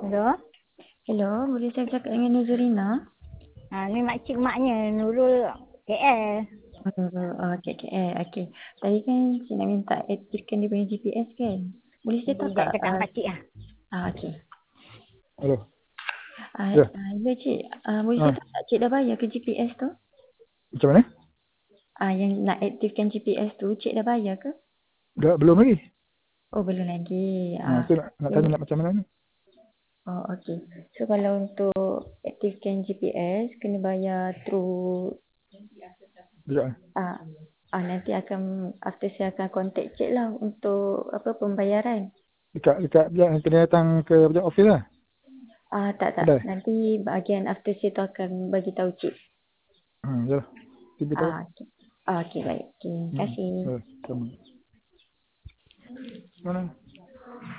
Hello? Hello, boleh saya bercakap dengan Nuzurina? Ni makcik maknya Nurul KL. Okey, okey. Okey. Tadi kan saya nak minta aktifkan dia punya GPS kan? Boleh saya tahu Sekejap tak? cakap dengan pakcik lah. Okey. Hello. Ya, Ya. cik. Boleh saya tahu tak cik dah bayar ke GPS tu? Macam mana? Yang nak aktifkan GPS tu, cik dah bayar ke? Belum lagi. Oh, belum lagi. So nak tanya nak macam mana ni? Oh, okey. So, kalau untuk aktifkan GPS, kena bayar through... Sekejap. nanti after saya akan contact cik lah untuk pembayaran. Dekat kena datang ke office lah. Tak. Kedai? Nanti bahagian after saya tu akan bagi tahu cik. Ya. Tiba tahu. Okey, baik. Terima kasih. Sama. Mana?